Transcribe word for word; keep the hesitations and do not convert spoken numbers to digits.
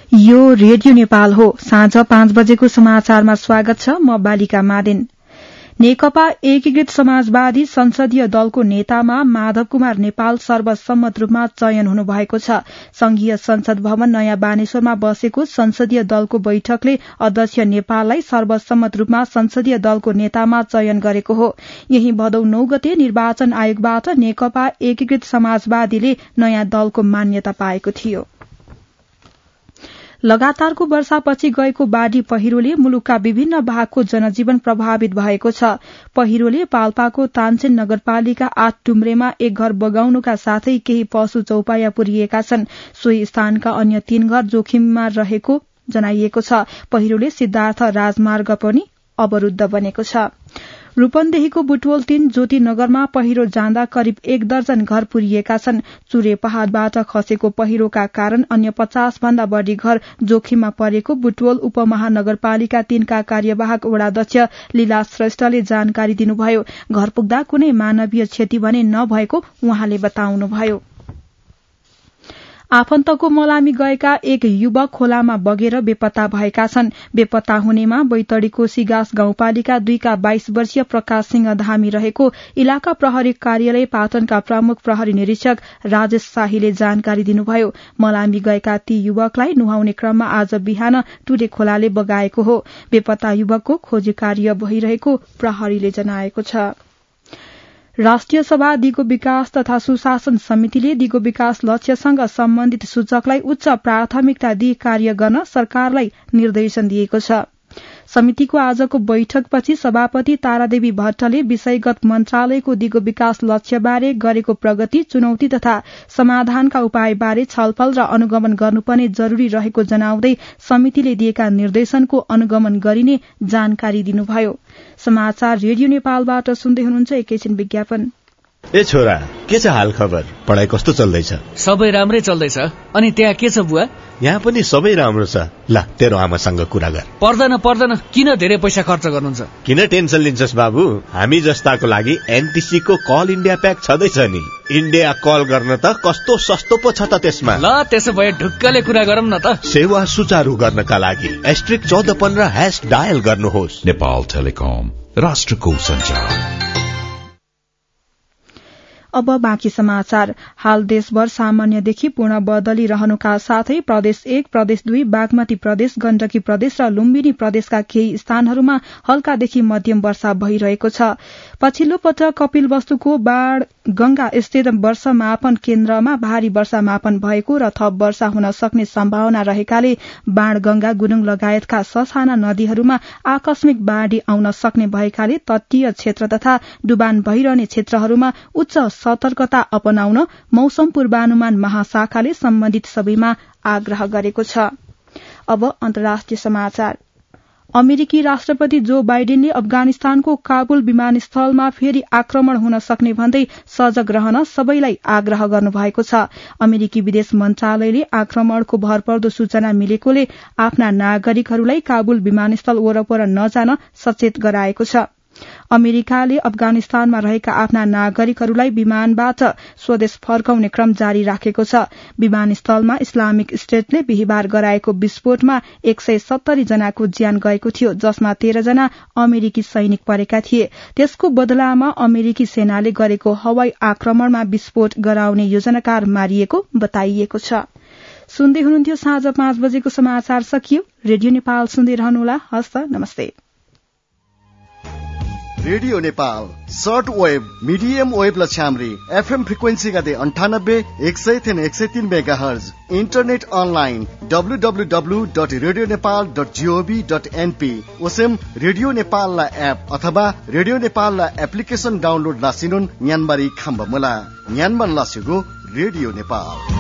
यो रेडियो नेपाल हो। साँझ पाँच बजेको समाचारमा स्वागत छ। म बालिका मादेन। नेकपा एकीकृत समाजवादी संसदीय दलको नेतामा माधव कुमार नेपाल सर्वसम्मत रूपमा चयन हुनुभएको छ। संघीय संसद भवन नयाँ बानेश्वरमा बसेको संसदीय दलको बैठकले अध्यक्ष नेपाललाई सर्वसम्मत रूपमा संसदीय दलको नेतामा चयन गरेको हो। यही भदौ नौ गते निर्वाचन आयोगबाट नेकपा एकीकृत समाजवादीले नयाँ दलको मान्यता पाएको थियो। लगातारको वर्षापछि गएको बाढ़ी पहिरोले मुलुकका विभिन्न भागको जनजीवन प्रभावित भएको छ। पहिरोले पाल्पाको तानसेन नगरपालिका आठ टुम्रेमा एक घर बगाउनुका साथै केही पशु चौपाया पुरिएका छन्। सोही स्थानका अन्य तीन घर जोखिममा रहेको जनाइएको छ। पहिरोले सिद्धार्थ राजमार्ग पनि अवरूद्ध बनेको छ। रूपन्देहीको बुटवल तीन ज्योति नगरमा पहिरो जाँदा करिब एक दर्जन घर पुरिएका छन्। चुरे पहाड़बाट खसेको पहिरोका कारण अन्य पचास भन्दा बढ़ी घर जोखिममा परेको बुटवल उपमहानगरपालिका तीनका कार्यवाहक वडाध्यक्ष लीला श्रेष्ठले जानकारी दिनुभयो। घर पुग्दा कुनै मानवीय क्षति भने नभएको उहाँले बताउनुभयो। आफन्तको मलामी गएका एक युवक खोलामा बगेर बेपत्ता भएका छन्। बेपत्ता हुनेमा बैतडीको सिगास गाउँपालिका दुईका बाइस वर्षीय प्रकाश सिंह धामी रहेको इलाका प्रहरी कार्यालय पाटनका प्रमुख प्रहरी निरीक्षक राजेश शाहीले जानकारी दिनुभयो। मलामी गएका ती युवकलाई नुहाउने क्रममा आज बिहान टुरे खोलाले बगाएको हो। बेपत्ता युवकको खोजी कार्य भइरहेको प्रहरीले जनाएको छ। राष्ट्रिय सभा दिगो विकास तथा सुशासन समितिले दिगो विकास लक्ष्यसँग सम्बन्धित सूचकलाई उच्च प्राथमिकता दिई कार्य गर्न सरकारलाई निर्देशन दिएको छ। समितिको आजको बैठकपछि सभापति तारादेवी भट्टले विषयगत मन्त्रालयको दिगो विकास लक्ष्यबारे गरेको प्रगति, चुनौती तथा समाधानका उपायबारे छलफल र अनुगमन गर्नुपर्ने जरूरी रहेको जनाउँदै समितिले दिएका निर्देशनको अनुगमन गरिने जानकारी दिनुभयो। समाचार रेडियो नेपालबाट सुन्दै हुनुहुन्छ। एकैछिन विज्ञापन। ए छोरा, के छ हाल खबर? पढाइ कस्तो चल्दैछ? सबै राम्रै चल्दैछ। अनि त्यहाँ के छ बुवा? यहाँ पनि सबै राम्रो छ। ल तेरो आमासँग कुरा गर। पर्दैन पर्दैन, किन धेरै पैसा खर्च गर्नुहुन्छ? किन टेन्सन लिन्छस् बाबु? हामी जस्ताको लागि एनटीसी को कल इन्डिया प्याक छँदैछ नि। इन्डिया कल गर्न त कस्तो सस्तो पो छ त त्यसमा। ल त्यसो भए ढुक्कले कुरा गरौँ न त। सेवा सुचारू गर्नका लागि एस्ट्रिक चौध पन्ध्र ह्याश डायल गर्नुहोस्। नेपाल टेलिकम, राष्ट्रको सञ्चार। अब बाँकी समाचार। हाल देशभर सामान्यदेखि पूर्ण बदली रहनुका साथै प्रदेश एक, प्रदेश दुई, बागमती प्रदेश, गण्डकी प्रदेश र लुम्बिनी प्रदेशका केही स्थानहरूमा हल्कादेखि मध्यम वर्षा भइरहेको छ। पछिल्लो पटक कपिलवस्तुको बाढ़ गंगा स्थित वर्षा मापन केन्द्रमा भारी वर्षा मापन भएको र थप वर्षा हुन सक्ने सम्भावना रहेकाले बाढ़ गंगा, गुरूङ लगायतका ससाना नदीहरूमा आकस्मिक बाढ़ी आउन सक्ने भएकाले तटीय क्षेत्र तथा डुबान भइरहने क्षेत्रहरूमा उच्च सतर्कता अपनाउन मौसम पूर्वानुमान महाशाखाले सम्बन्धित सबैमा आग्रह गरेको छ। अब अन्तर्राष्ट्रिय समाचार। अमेरिकी राष्ट्रपति जो बाइडेनले अफगानिस्तानको काबुल विमानस्थलमा फेरि आक्रमण हुन सक्ने भन्दै सजग रहन सबैलाई आग्रह गर्नुभएको छ। अमेरिकी विदेश मन्त्रालयले आक्रमणको भरपर्दो सूचना मिलेकोले आफ्ना नागरिकहरूलाई काबुल विमानस्थल वरपर नजान सचेत गराएको छ। अमेरिकाले अफगानिस्तानमा रहेका आफ्ना नागरिकहरूलाई विमानबाट स्वदेश फर्काउने क्रम जारी राखेको छ। विमानस्थलमा इस्लामिक स्टेटले बिहिबार गराएको विस्फोटमा एक सय सत्तरी जनाको ज्यान गएको थियो, जसमा तेह्र जना अमेरिकी सैनिक परेका थिए। त्यसको बदलामा अमेरिकी सेनाले गरेको हवाई आक्रमणमा विस्फोट गराउने योजनाकार मारिएको बताइएको छ। सुन्दै हुनुहुन्थ्यो साँझ पाँच बजेको समाचार सकियो। रेडियो नेपाल सुन्दै रहनुहोला। हस्त नमस्ते। Radio Nepal short wave, medium wave लछामरी, एफएम फ्रिक्वेन्सी गते अंठानब्बे एक सय थिन एक सय तीन mega hertz, internet online W W W dot radio Nepal dot G O V dot N P, ओसेम रेडियो नेपाल ला एप अथवा रेडियो नेपाल ला एप्लिकेशन डाउनलोड लासिनुन न्यानबारी खाम्बा मुला न्यानमान लासेगो रेडियो नेपाल।